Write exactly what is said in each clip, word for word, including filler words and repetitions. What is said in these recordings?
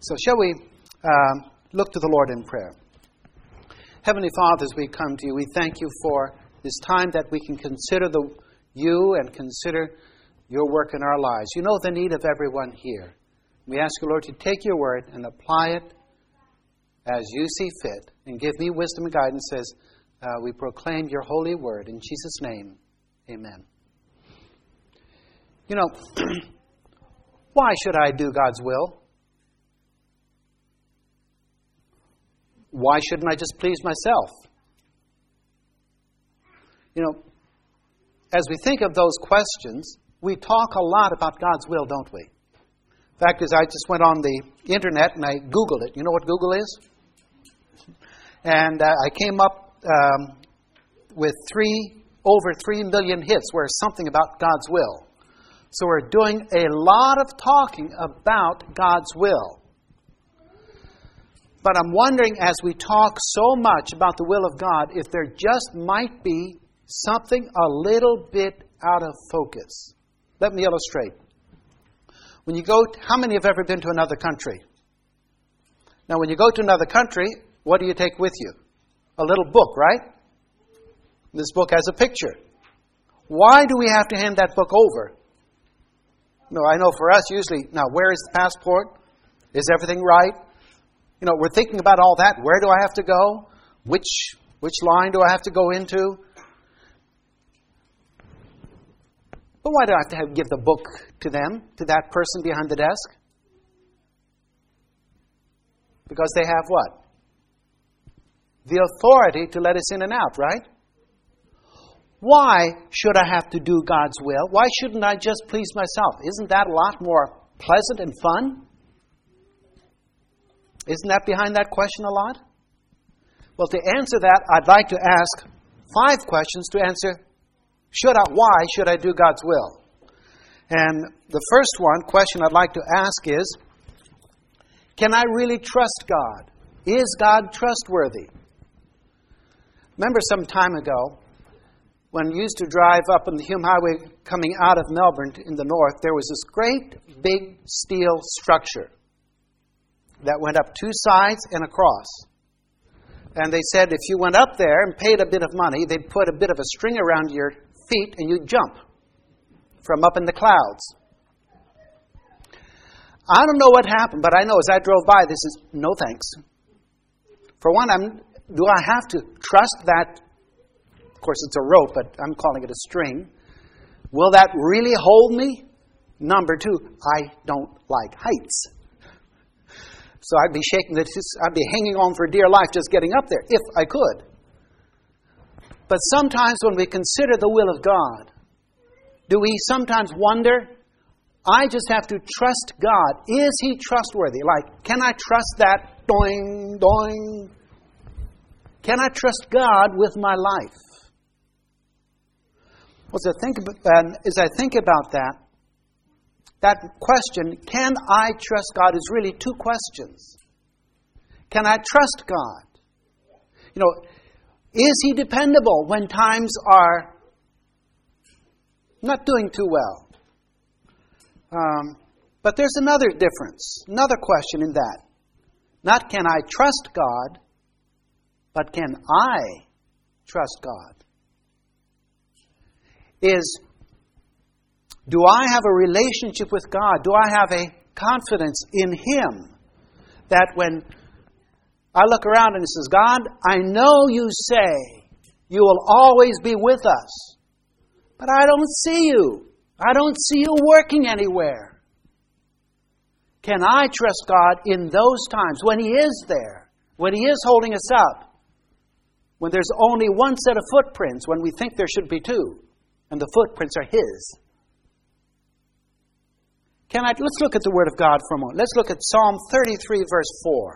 So shall we um, look to the Lord in prayer? Heavenly Father, as we come to you, we thank you for this time that we can consider the you and consider your work in our lives. You know the need of everyone here. We ask you, Lord, to take your word and apply it as you see fit, and give me wisdom and guidance as uh, we proclaim your holy word. In Jesus' name, amen. You know, why should I do God's will? Why shouldn't I just please myself? You know, as we think of those questions, we talk a lot about God's will, don't we? The fact is, I just went on the internet and I Googled it. You know what Google is? And uh, I came up um, with three, over three million hits where something about God's will. So we're doing a lot of talking about God's will. But I'm wondering, as we talk so much about the will of God, if there just might be something a little bit out of focus. Let me illustrate. When you go, how many have ever been to another country? Now, when you go to another country, what do you take with you? A little book, right? This book has a picture. Why do we have to hand that book over? No, I know for us, usually, now, where is the passport? Is everything right? You know, we're thinking about all that. Where do I have to go? Which which line do I have to go into? But why do I have to have, give the book to them, to that person behind the desk? Because they have what? The authority to let us in and out, right? Why should I have to do God's will? Why shouldn't I just please myself? Isn't that a lot more pleasant and fun? Isn't that behind that question a lot? Well, to answer that, I'd like to ask five questions to answer, should I, why should I do God's will? And the first one, question I'd like to ask is, can I really trust God? Is God trustworthy? Remember some time ago, when we used to drive up on the Hume Highway coming out of Melbourne in the north, there was this great big steel structure that went up two sides and across. And they said if you went up there and paid a bit of money, they'd put a bit of a string around your feet and you'd jump from up in the clouds. I don't know what happened, but I know as I drove by, this is no thanks. For one, I'm, do I have to trust that? Of course, it's a rope, but I'm calling it a string. Will that really hold me? Number two, I don't like heights. So I'd be shaking the, I'd be hanging on for dear life just getting up there, if I could. But sometimes when we consider the will of God, do we sometimes wonder, I just have to trust God. Is He trustworthy? Like, can I trust that? Doing, doing. Can I trust God with my life? Well, as I think about, as I think about that, that question, can I trust God, is really two questions. Can I trust God? You know, is He dependable when times are not doing too well? Um, but there's another difference, another question in that. Not can I trust God, but can I trust God? Is, do I have a relationship with God? Do I have a confidence in Him that when I look around and it says, God, I know you say you will always be with us, but I don't see you. I don't see you working anywhere. Can I trust God in those times when He is there, when He is holding us up, when there's only one set of footprints, when we think there should be two, and the footprints are His? Can I? Let's look at the Word of God for a moment. Let's look at Psalm thirty-three, verse four.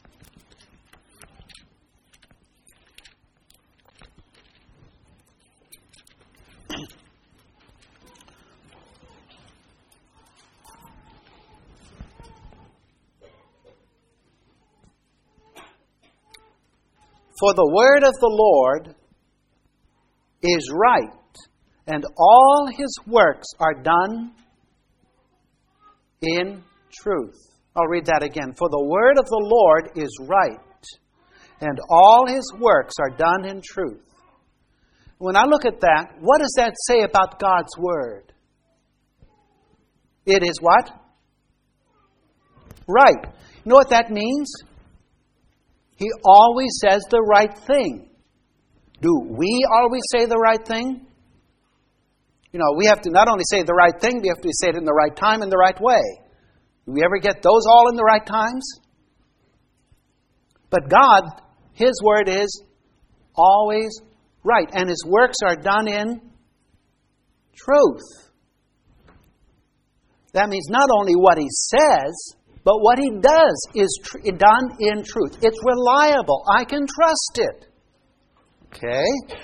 For the word of the Lord is right, and all His works are done in truth. I'll read that again. For the word of the Lord is right, and all His works are done in truth. When I look at that, what does that say about God's word? It is what? Right. You know what that means? He always says the right thing. Do we always say the right thing? You know, we have to not only say the right thing, we have to say it in the right time and the right way. Do we ever get those all in the right times? But God, His word is always right. And His works are done in truth. That means not only what He says, but what He does is tr- done in truth. It's reliable. I can trust it. Okay?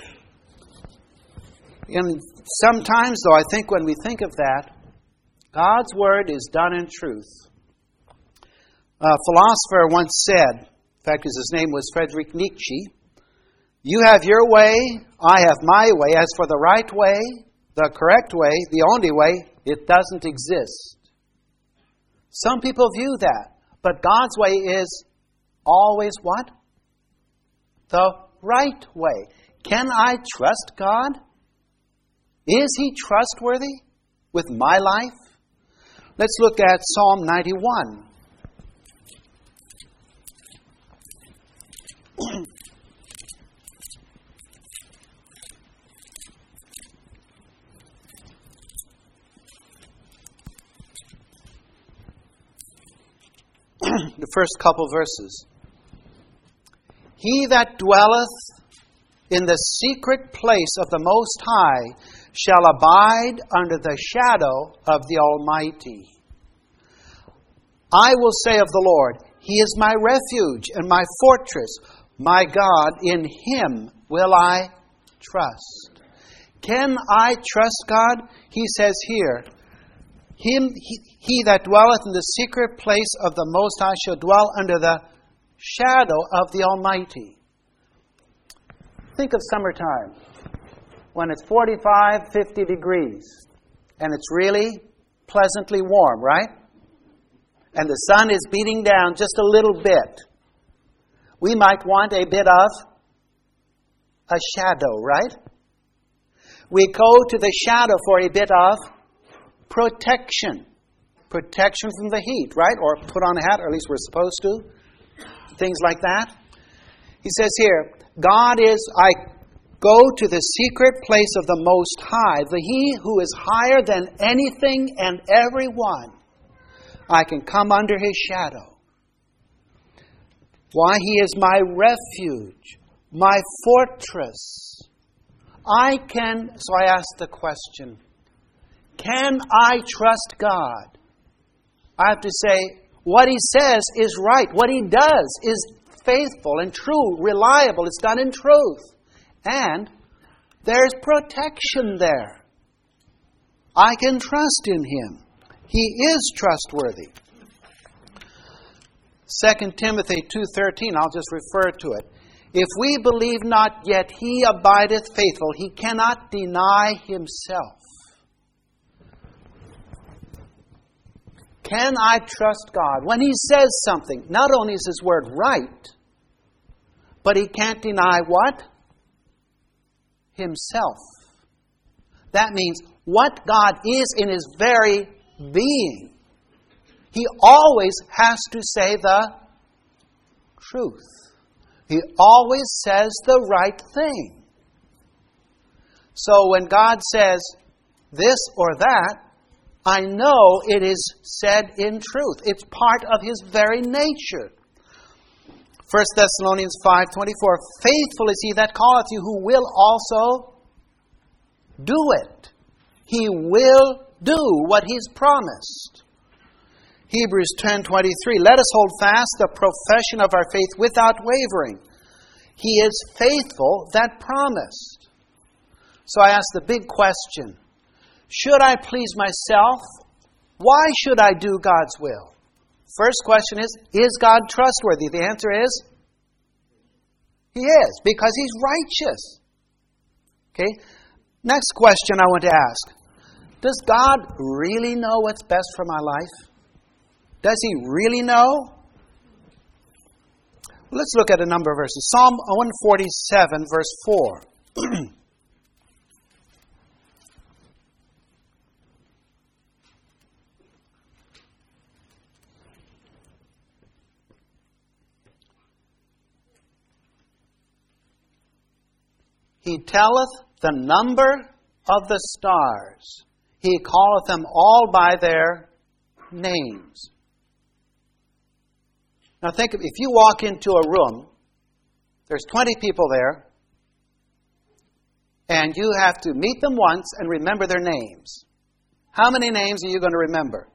And sometimes, though, I think when we think of that, God's word is done in truth. A philosopher once said, in fact, his name was Friedrich Nietzsche, "You have your way, I have my way. As for the right way, the correct way, the only way, it doesn't exist." Some people view that, but God's way is always what? The right way. Can I trust God? Is He trustworthy with my life? Let's look at Psalm ninety-one. The first couple verses. He that dwelleth in the secret place of the Most High shall abide under the shadow of the Almighty. I will say of the Lord, He is my refuge and my fortress. My God, in Him will I trust. Can I trust God? He says here, Him, he, he that dwelleth in the secret place of the Most High shall dwell under the shadow of the Almighty. Think of summertime, when it's forty-five, fifty degrees, and it's really pleasantly warm, right? And the sun is beating down just a little bit. We might want a bit of a shadow, right? We go to the shadow for a bit of protection. Protection from the heat, right? Or put on a hat, or at least we're supposed to. Things like that. He says here, God is, I go to the secret place of the Most High, the He who is higher than anything and everyone. I can come under His shadow. Why? He is my refuge, my fortress. I can, so I ask the question, can I trust God? I have to say, what He says is right. What He does is faithful and true, reliable. It's done in truth. And there's protection there. I can trust in Him. He is trustworthy. Second Timothy two thirteen, I'll just refer to it. If we believe not, yet He abideth faithful. He cannot deny Himself. Can I trust God? When He says something, not only is His word right, but He can't deny what? Himself. That means what God is in His very being. He always has to say the truth. He always says the right thing. So when God says this or that, I know it is said in truth. It's part of His very nature. First Thessalonians five twenty-four, faithful is He that calleth you, who will also do it. He will do what He's promised. Hebrews ten twenty-three, let us hold fast the profession of our faith without wavering. He is faithful that promised. So I ask the big question, should I please myself? Why should I do God's will? First question is, is God trustworthy? The answer is, He is, because He's righteous. Okay? Next question I want to ask. Does God really know what's best for my life? Does He really know? Let's look at a number of verses. Psalm one forty-seven, verse four. He telleth the number of the stars. He calleth them all by their names. Now think, of, if you walk into a room, there's twenty people there, and you have to meet them once and remember their names. How many names are you going to remember?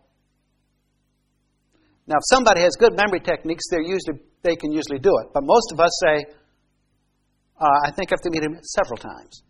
Now, if somebody has good memory techniques, they're usually, they can usually do it. But most of us say, uh, I think I have to meet him several times.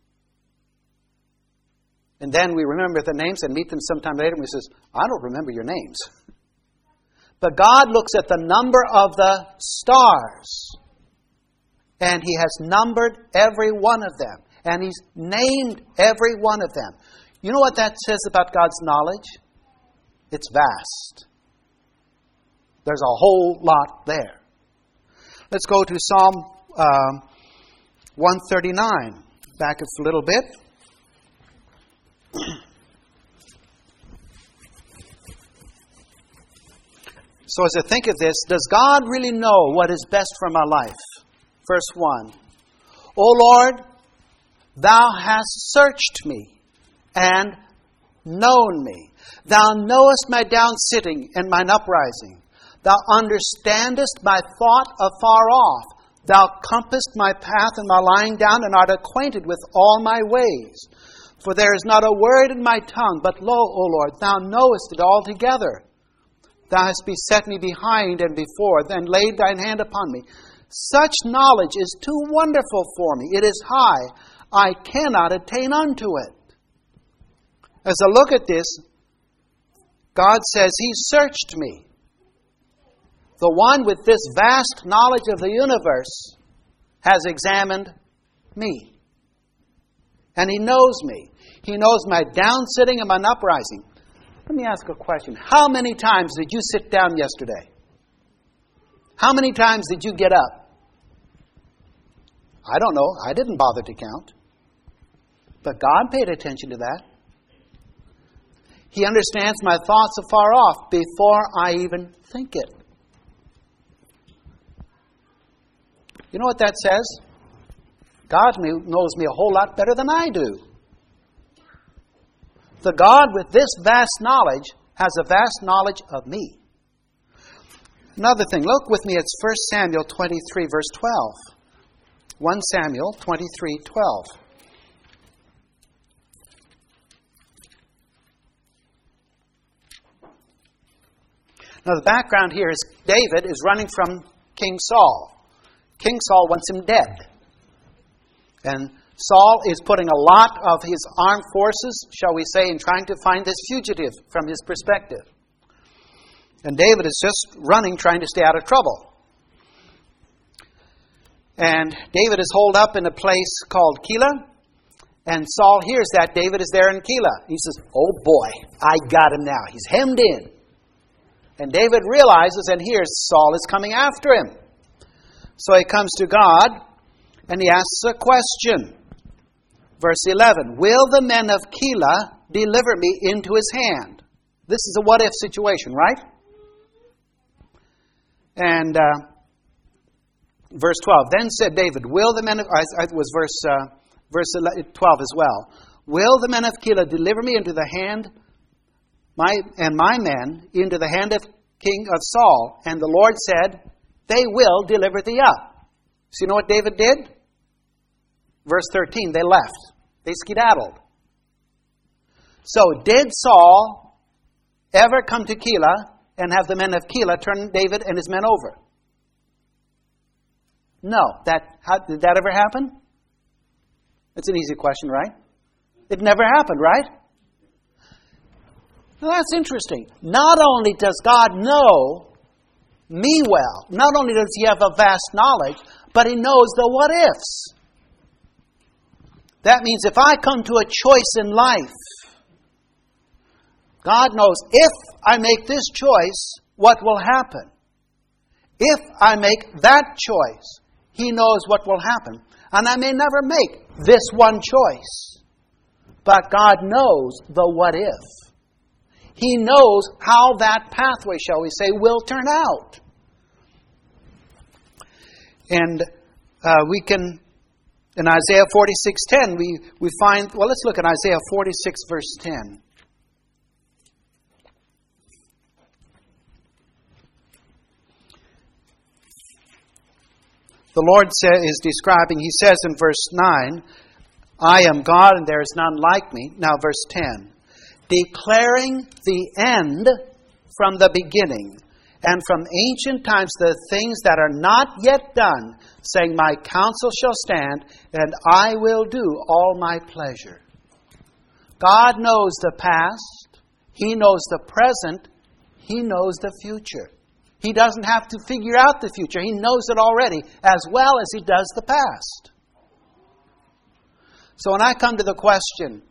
And then we remember the names and meet them sometime later, and we says, I don't remember your names. But God looks at the number of the stars. And He has numbered every one of them. And He's named every one of them. You know what that says about God's knowledge? It's vast. There's a whole lot there. Let's go to Psalm um, one thirty-nine. Back a little bit. So as I think of this, does God really know what is best for my life? Verse one. O Lord, Thou hast searched me and known me. Thou knowest my down sitting and mine uprising. Thou understandest my thought afar off. Thou compassest my path and my lying down, and art acquainted with all my ways. For there is not a word in my tongue, but lo, O Lord, Thou knowest it altogether. Thou hast beset me behind and before, then laid Thine hand upon me. Such knowledge is too wonderful for me. It is high. I cannot attain unto it. As I look at this, God says He searched me. The one with this vast knowledge of the universe has examined me. And He knows me. He knows my down sitting and my uprising. Let me ask a question. How many times did you sit down yesterday? How many times did you get up? I don't know. I didn't bother to count. But God paid attention to that. He understands my thoughts afar off before I even think it. You know what that says? God knows me a whole lot better than I do. The God with this vast knowledge has a vast knowledge of me. Another thing, look with me at First Samuel twenty-three, verse twelve. First Samuel twenty-three, twelve. Now the background here is David is running from King Saul. King Saul wants him dead. And Saul is putting a lot of his armed forces, shall we say, in trying to find this fugitive from his perspective. And David is just running, trying to stay out of trouble. And David is holed up in a place called Keilah. And Saul hears that David is there in Keilah. He says, oh boy, I got him now. He's hemmed in. And David realizes and hears Saul is coming after him. So he comes to God and he asks a question. Verse eleven, will the men of Keilah deliver me into his hand? This is a what-if situation, right? And uh, verse twelve, then said David, will the men of... Uh, it was verse, uh, verse twelve as well. Will the men of Keilah deliver me into the hand, my and my men, into the hand of King of Saul? And the Lord said, they will deliver thee up. So you know what David did? Verse thirteen, they left. They skedaddled. So did Saul ever come to Keilah and have the men of Keilah turn David and his men over? No. That, how, did that ever happen? It's an easy question, right? It never happened, right? Well, that's interesting. Not only does God know me well, not only does He have a vast knowledge, but He knows the what-ifs. That means if I come to a choice in life, God knows if I make this choice, what will happen. If I make that choice, He knows what will happen. And I may never make this one choice. But God knows the what if. He knows how that pathway, shall we say, will turn out. And uh, we can, in Isaiah forty-six ten, we, we find, well, let's look at Isaiah forty-six, verse ten. The Lord say, is describing, He says in verse nine, I am God and there is none like me. Now verse ten. Declaring the end from the beginning, and from ancient times the things that are not yet done, saying, my counsel shall stand, and I will do all my pleasure. God knows the past. He knows the present. He knows the future. He doesn't have to figure out the future. He knows it already, as well as He does the past. So when I come to the question,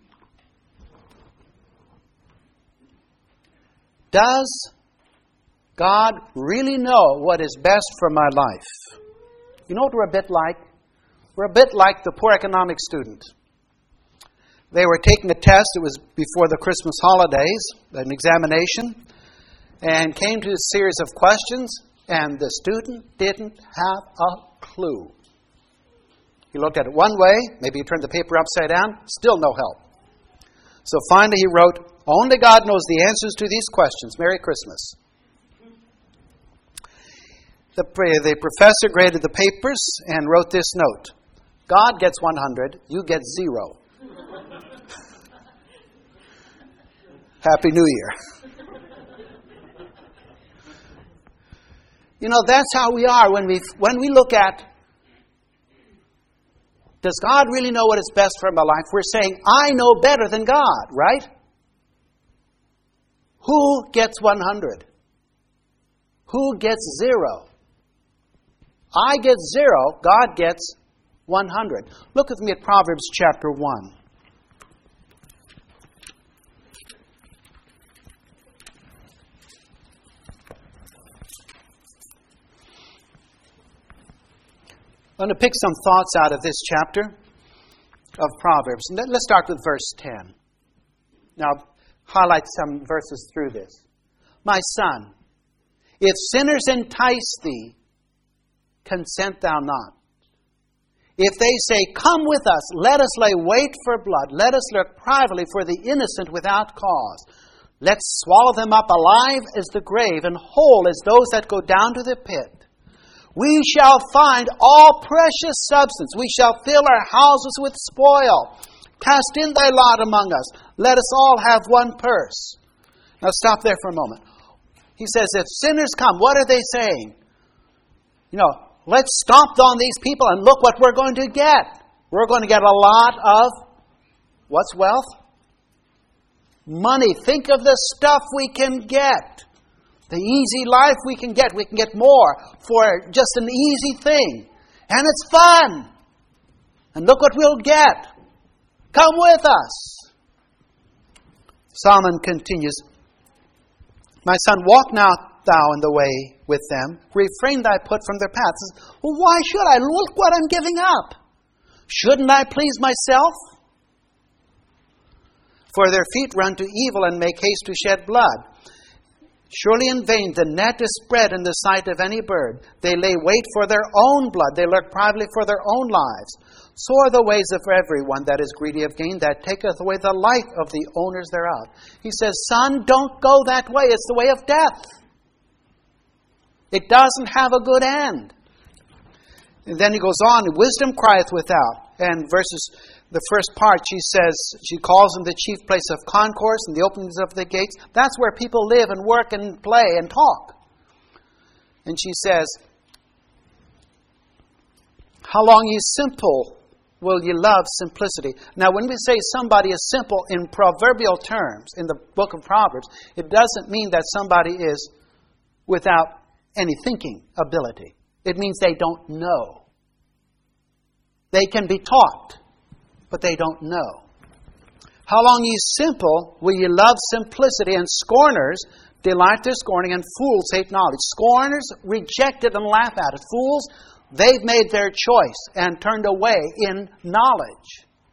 does God really know what is best for my life? You know what we're a bit like? We're a bit like the poor economic student. They were taking a test. It was before the Christmas holidays, an examination, and came to a series of questions, and the student didn't have a clue. He looked at it one way, maybe he turned the paper upside down, still no help. So finally he wrote, only God knows the answers to these questions. Merry Christmas. The, the professor graded the papers and wrote this note. God gets one hundred, you get zero. Happy New Year. You know, that's how we are when we when we look at, does God really know what is best for my life? We're saying, I know better than God, right? Who gets one hundred? Who gets zero? I get zero, God gets one hundred. Look with me at Proverbs chapter one. I'm going to pick some thoughts out of this chapter of Proverbs. Let's start with verse ten. Now, highlight some verses through this. My son, if sinners entice thee, consent thou not. If they say, come with us, let us lay wait for blood, let us lurk privately for the innocent without cause. Let's swallow them up alive as the grave, and whole as those that go down to the pit. We shall find all precious substance. We shall fill our houses with spoil. Cast in thy lot among us. Let us all have one purse. Now stop there for a moment. He says, if sinners come, what are they saying? You know, let's stomp on these people and look what we're going to get. We're going to get a lot of, what's wealth? Money. Think of the stuff we can get. The easy life we can get. We can get more for just an easy thing. And it's fun. And look what we'll get. Come with us. Solomon continues, my son, walk not thou in the way with them. Refrain thy foot from their paths. Well, why should I? Look what I'm giving up. Shouldn't I please myself? For their feet run to evil and make haste to shed blood. Surely in vain the net is spread in the sight of any bird. They lay wait for their own blood. They lurk privately for their own lives. So are the ways of everyone that is greedy of gain, that taketh away the life of the owners thereof. He says, son, don't go that way. It's the way of death. It doesn't have a good end. And then he goes on, wisdom crieth without. And verses, the first part, she says, she calls him the chief place of concourse and the openings of the gates. That's where people live and work and play and talk. And she says, how long ye simple will ye love simplicity? Now, when we say somebody is simple in proverbial terms in the book of Proverbs, it doesn't mean that somebody is without any thinking ability. It means they don't know. They can be taught, but they don't know. How long ye simple will ye love simplicity, and scorners delight their scorning, and fools hate knowledge. Scorners reject it and laugh at it. Fools, they've made their choice and turned away in knowledge.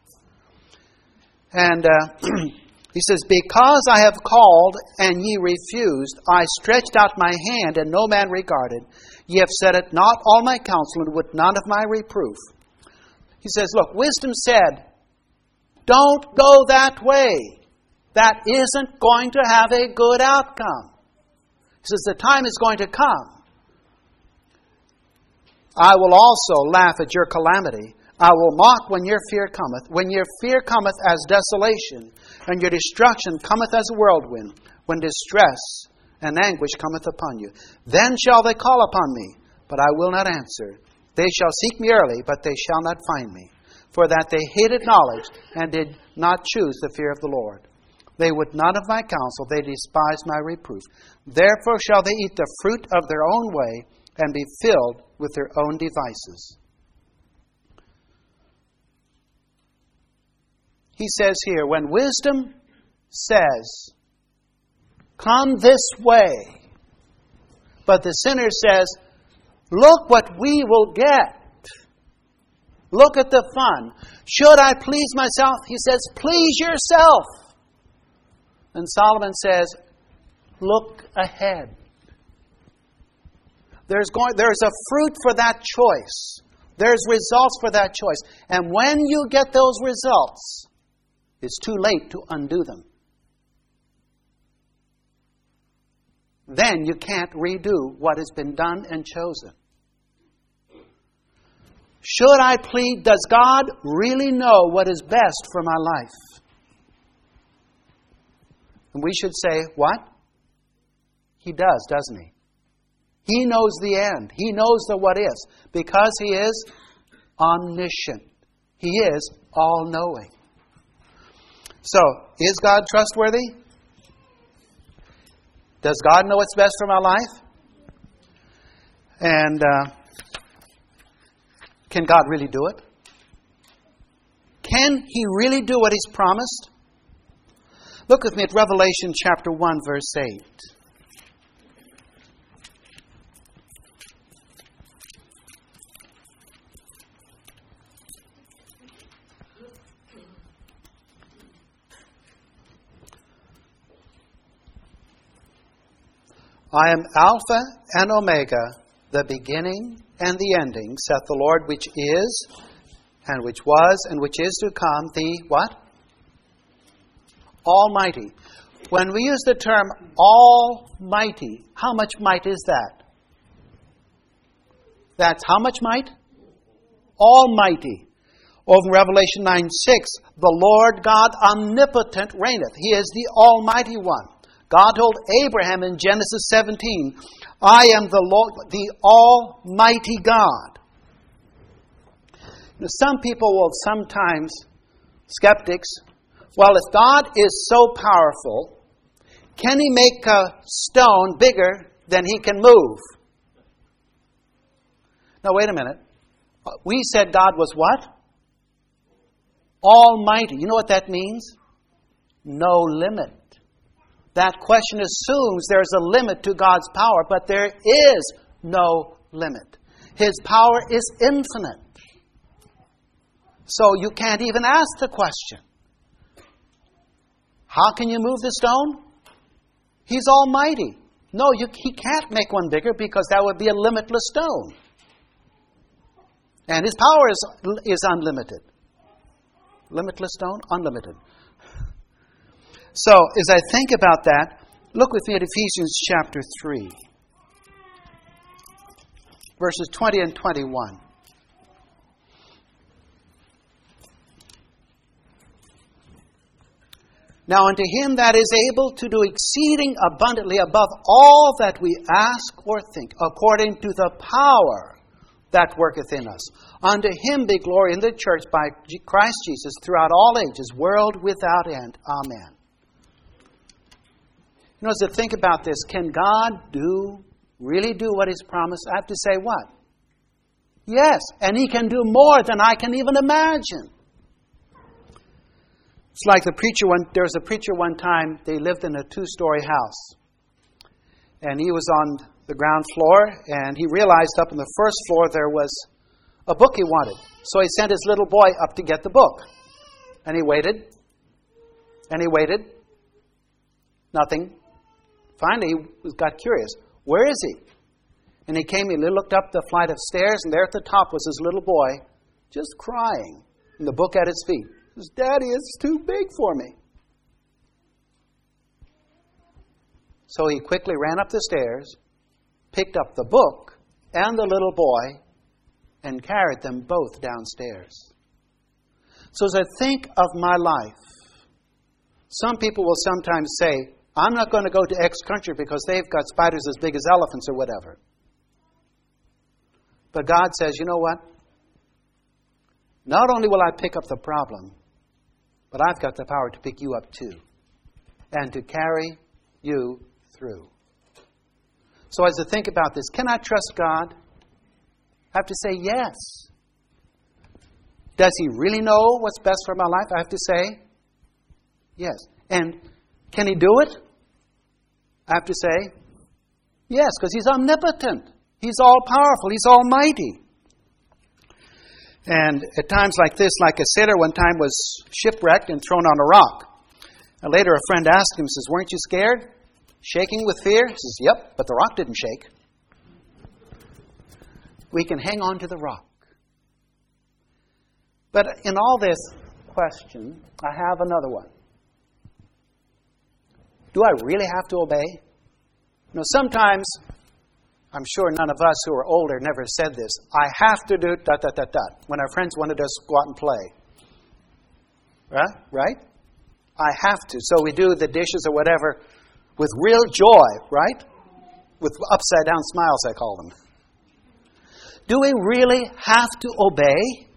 And uh, he says, because I have called and ye refused, I stretched out my hand and no man regarded. Ye have said it not all my counsel, and with none of my reproof. He says, look, wisdom said, don't go that way. That isn't going to have a good outcome. He says, the time is going to come. I will also laugh at your calamity. I will mock when your fear cometh. When your fear cometh as desolation, and your destruction cometh as a whirlwind, when distress and anguish cometh upon you. Then shall they call upon me, but I will not answer. They shall seek me early, but they shall not find me. For that they hated knowledge, and did not choose the fear of the Lord. They would none of my counsel, they despised my reproof. Therefore shall they eat the fruit of their own way, and be filled with their own devices. He says here, when wisdom says, come this way, but the sinner says, look what we will get. Look at the fun. Should I please myself? He says, please yourself. And Solomon says, look ahead. There's going, there's a fruit for that choice. There's results for that choice. And when you get those results, it's too late to undo them. Then you can't redo what has been done and chosen. Should I plead? Does God really know what is best for my life? And we should say, what? He does, doesn't he? He knows the end. He knows the what is. Because He is omniscient. He is all-knowing. So, is God trustworthy? Does God know what's best for my life? And uh, can God really do it? Can He really do what He's promised? Look with me at Revelation chapter one, verse eight. I am Alpha and Omega, the beginning and the ending, saith the Lord, which is, and which was, and which is to come, the what? Almighty. When we use the term Almighty, how much might is that? That's how much might? Almighty. Over in Revelation nine six, the Lord God omnipotent reigneth. He is the Almighty One. God told Abraham in Genesis seventeen, I am the Lord, the Almighty God. Now, some people will sometimes, skeptics, well, if God is so powerful, can He make a stone bigger than He can move? Now, wait a minute. We said God was what? Almighty. You know what that means? No limit. That question assumes there's a limit to God's power, but there is no limit. His power is infinite. So you can't even ask the question. How can you move the stone? He's almighty. No, you, He can't make one bigger because that would be a limitless stone. And His power is, is unlimited. Limitless stone? Unlimited. So, as I think about that, look with me at Ephesians chapter three, verses twenty and twenty-one. Now unto Him that is able to do exceeding abundantly above all that we ask or think, according to the power that worketh in us. Unto Him be glory in the church by Christ Jesus throughout all ages, world without end. Amen. You know, as I think about this, can God do, really do what He's promised? I have to say what? Yes, and He can do more than I can even imagine. It's like the preacher, one, there was a preacher one time, they lived in a two-story house. And he was on the ground floor, and he realized up on the first floor there was a book he wanted. So he sent his little boy up to get the book. And he waited. And he waited. Nothing. Finally, he got curious. Where is he? And he came, he looked up the flight of stairs, and there at the top was his little boy, just crying, and the book at his feet. He says, Daddy, it's too big for me. So he quickly ran up the stairs, picked up the book and the little boy, and carried them both downstairs. So as I think of my life, some people will sometimes say, I'm not going to go to X country because they've got spiders as big as elephants or whatever. But God says, you know what? Not only will I pick up the problem, but I've got the power to pick you up too. And to carry you through. So as I think about this, can I trust God? I have to say yes. Does He really know what's best for my life? I have to say yes. And can He do it? I have to say yes, because He's omnipotent. He's all-powerful. He's almighty. And at times like this, like a sailor one time was shipwrecked and thrown on a rock. And later a friend asked him, says, weren't you scared? Shaking with fear? He says, yep, but the rock didn't shake. We can hang on to the rock. But in all this question, I have another one. Do I really have to obey? You know, sometimes, I'm sure none of us who are older never said this. I have to do dot, dot, dot, dot. When our friends wanted us to go out and play. Right? Right? I have to. So we do the dishes or whatever with real joy, right? With upside down smiles, I call them. Do we really have to obey?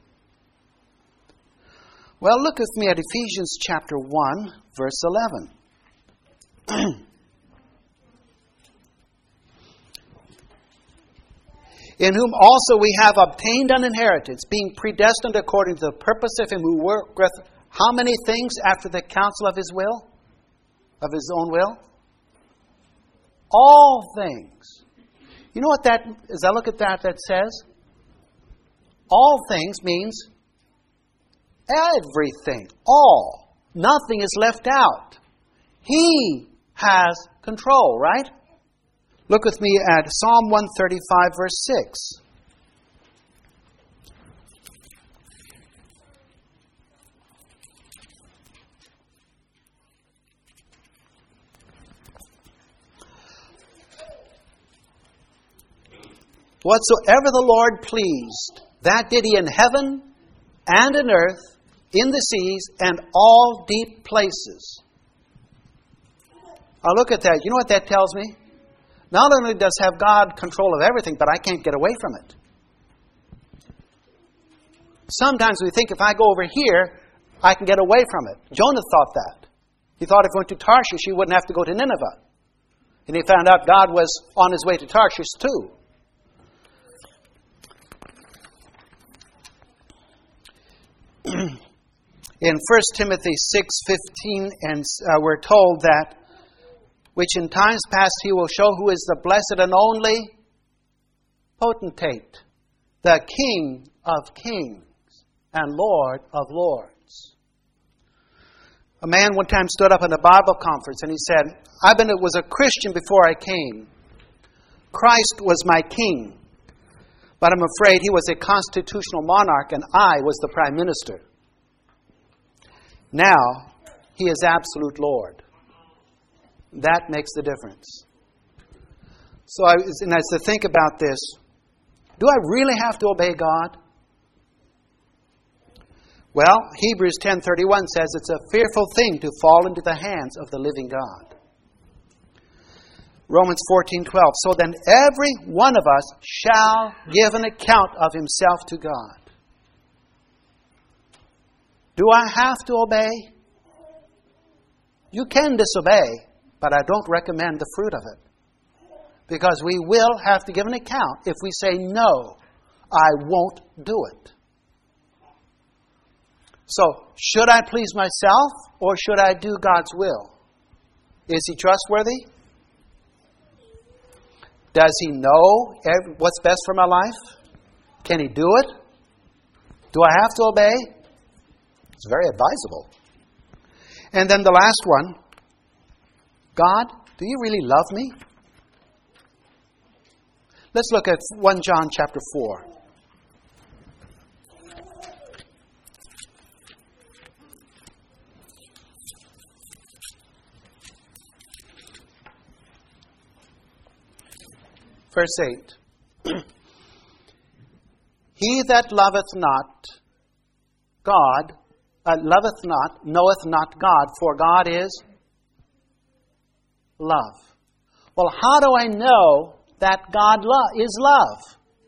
Well, look with me at Ephesians chapter one, verse eleven. In whom also we have obtained an inheritance, being predestined according to the purpose of Him who worketh how many things after the counsel of His will? Of His own will? All things. You know what that, as I look at that, that says? All things means everything. All. Nothing is left out. He has control, right? Look with me at Psalm one thirty-five, verse six. Whatsoever the Lord pleased, that did He in heaven and in earth, in the seas, and all deep places. I'll look at that. You know what that tells me? Not only does have God control of everything, but I can't get away from it. Sometimes we think if I go over here, I can get away from it. Jonah thought that. He thought if he went to Tarshish, he wouldn't have to go to Nineveh. And he found out God was on His way to Tarshish too. In First Timothy six fifteen, and uh, we're told that which in times past He will show who is the blessed and only potentate, the King of kings and Lord of lords. A man one time stood up in a Bible conference and he said, I've been was a Christian before I came. Christ was my king. But I'm afraid He was a constitutional monarch and I was the prime minister. Now, He is absolute Lord. That makes the difference. So, I, and as I think about this, do I really have to obey God? Well, Hebrews ten thirty-one says it's a fearful thing to fall into the hands of the living God. Romans fourteen twelve. So then every one of us shall give an account of himself to God. Do I have to obey? You can disobey, but I don't recommend the fruit of it. Because we will have to give an account if we say, no, I won't do it. So, should I please myself or should I do God's will? Is He trustworthy? Does He know what's best for my life? Can He do it? Do I have to obey? It's very advisable. And then the last one. God, do You really love me? Let's look at First John chapter four. Verse eight. He that loveth not God, uh, loveth not, knoweth not God, for God is love. Well, how do I know that God lo- is love?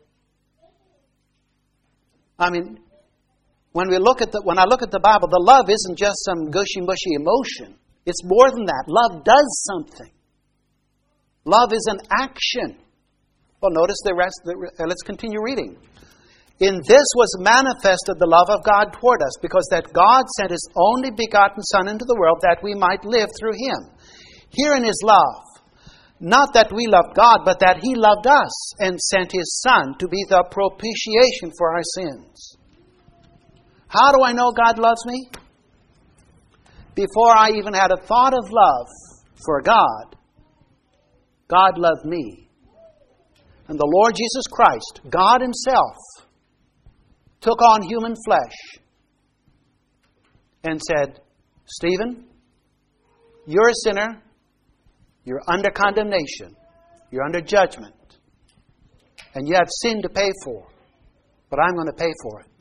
I mean, when we look at the when I look at the Bible, the love isn't just some gushy-mushy emotion. It's more than that. Love does something. Love is an action. Well, notice the rest. The, uh, let's continue reading. In this was manifested the love of God toward us, because that God sent His only begotten Son into the world that we might live through Him. Herein is love, not that we loved God, but that He loved us and sent His Son to be the propitiation for our sins. How do I know God loves me? Before I even had a thought of love for God, God loved me. And the Lord Jesus Christ, God Himself, took on human flesh and said, Stephen, you're a sinner. You're under condemnation. You're under judgment. And you have sin to pay for. But I'm going to pay for it.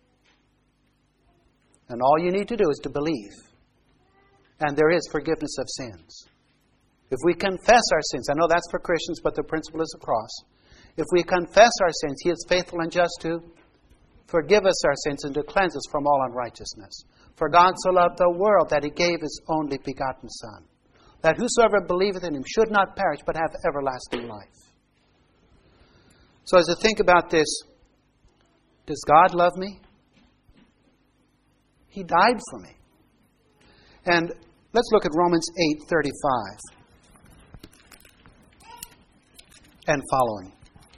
And all you need to do is to believe. And there is forgiveness of sins. If we confess our sins, I know that's for Christians, but the principle is the cross. If we confess our sins, He is faithful and just to forgive us our sins and to cleanse us from all unrighteousness. For God so loved the world that He gave His only begotten Son, that whosoever believeth in Him should not perish but have everlasting life. So as I think about this, does God love me? He died for me. And let's look at Romans eight thirty-five and following.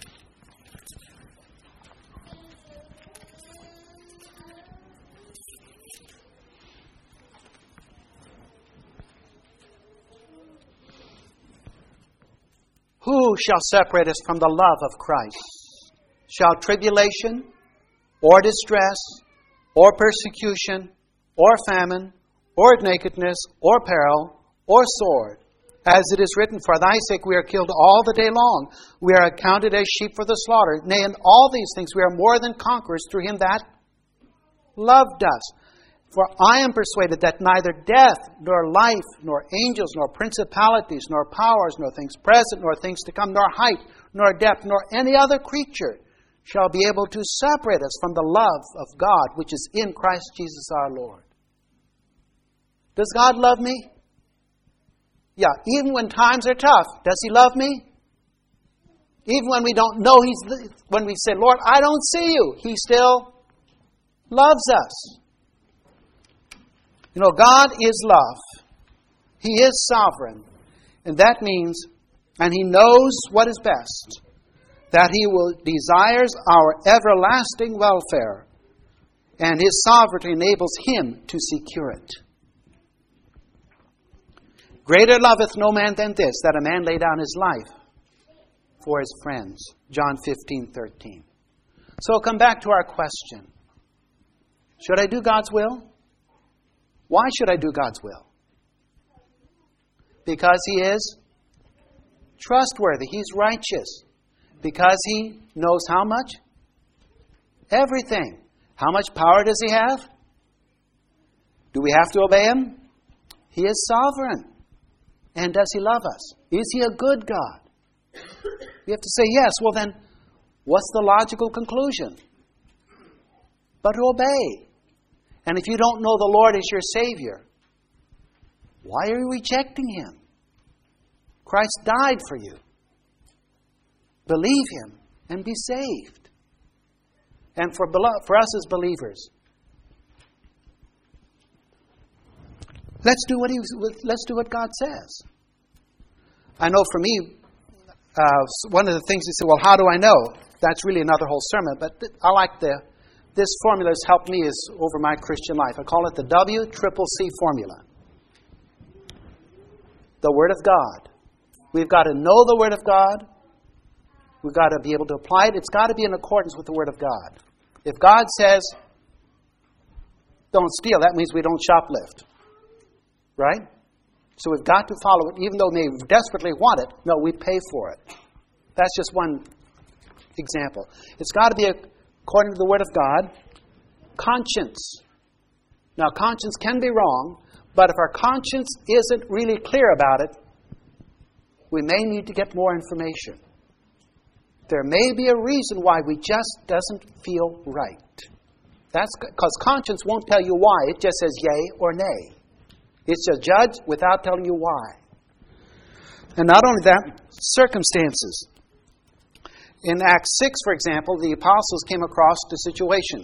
Who shall separate us from the love of Christ? Shall tribulation, or distress, or persecution, or famine, or nakedness, or peril, or sword? As it is written, for thy sake we are killed all the day long. We are accounted as sheep for the slaughter. Nay, in all these things we are more than conquerors through Him that loved us. For I am persuaded that neither death, nor life, nor angels, nor principalities, nor powers, nor things present, nor things to come, nor height, nor depth, nor any other creature shall be able to separate us from the love of God, which is in Christ Jesus our Lord. Does God love me? Yeah, even when times are tough, does He love me? Even when we don't know He's, when we say, Lord, I don't see You, He still loves us. You know, God is love. He is sovereign. And that means, and He knows what is best, that He will desires our everlasting welfare, and His sovereignty enables Him to secure it. Greater loveth no man than this, that a man lay down his life for his friends. John fifteen thirteen. So I'll come back to our question. Should I do God's will? Why should I do God's will? Because He is trustworthy. He's righteous. Because He knows how much? Everything. How much power does He have? Do we have to obey Him? He is sovereign. And does He love us? Is He a good God? We have to say yes. Well then, what's the logical conclusion? But to obey. And if you don't know the Lord as your Savior, why are you rejecting Him? Christ died for you. Believe Him and be saved. And for, for us as believers, let's do what he, let's do what God says. I know for me, uh, one of the things you say, well, how do I know? That's really another whole sermon. But th- I like the, this formula has helped me is over my Christian life. I call it the W triple C formula. The Word of God. We've got to know the Word of God. We've got to be able to apply it. It's got to be in accordance with the Word of God. If God says, don't steal, that means we don't shoplift. Right? So we've got to follow it, even though we desperately want it. No, we pay for it. That's just one example. It's got to be according to the Word of God. Conscience. Now, conscience can be wrong, but if our conscience isn't really clear about it, we may need to get more information. There may be a reason why we just doesn't feel right. That's because conscience won't tell you why. It just says yay or nay. It's a judge without telling you why. And not only that, circumstances. In Acts six, for example, the apostles came across the situation.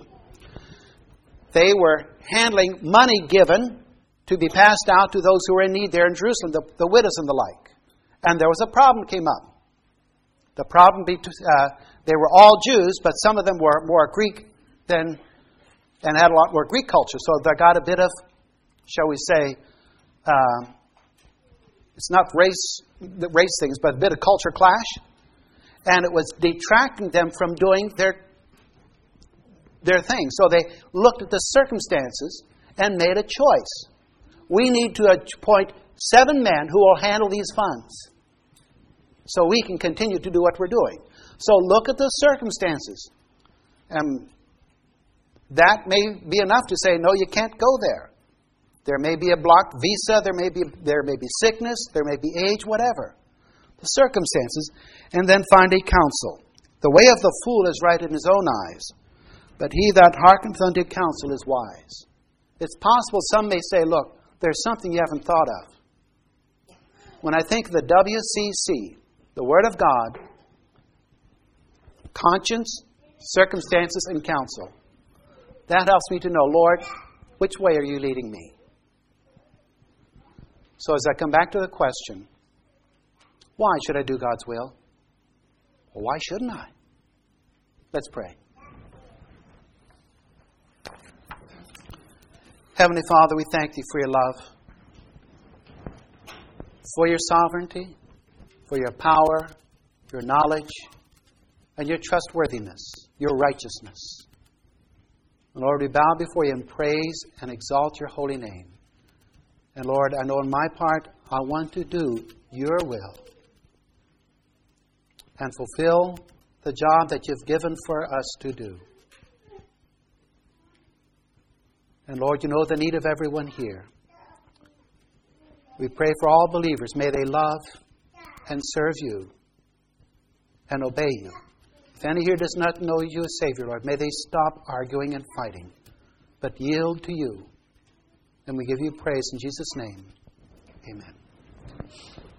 They were handling money given to be passed out to those who were in need there in Jerusalem, the, the widows and the like. And there was a problem came up. The problem, be, uh, they were all Jews, but some of them were more Greek than, and had a lot more Greek culture. So they got a bit of, shall we say, uh, it's not race, the race things, but a bit of culture clash. And it was detracting them from doing their, their thing. So they looked at the circumstances and made a choice. We need to appoint seven men who will handle these funds so we can continue to do what we're doing. So look at the circumstances. And that may be enough to say, no, you can't go there. There may be a blocked visa, there may be there may be sickness, there may be age, whatever. The circumstances, and then find a counsel. The way of the fool is right in his own eyes, but he that hearkeneth unto counsel is wise. It's possible some may say, look, there's something you haven't thought of. When I think of the W C C, the Word of God, conscience, circumstances, and counsel, that helps me to know, Lord, which way are you leading me? So as I come back to the question, why should I do God's will? Well, why shouldn't I? Let's pray. Heavenly Father, we thank Thee for Your love, for Your sovereignty, for Your power, Your knowledge, and Your trustworthiness, Your righteousness. And Lord, we bow before You and praise and exalt Your holy name. And Lord, I know in my part, I want to do Your will and fulfill the job that You've given for us to do. And Lord, You know the need of everyone here. We pray for all believers. May they love and serve You and obey You. If any here does not know You as Savior, Lord, may they stop arguing and fighting, but yield to You. And we give You praise in Jesus' name. Amen.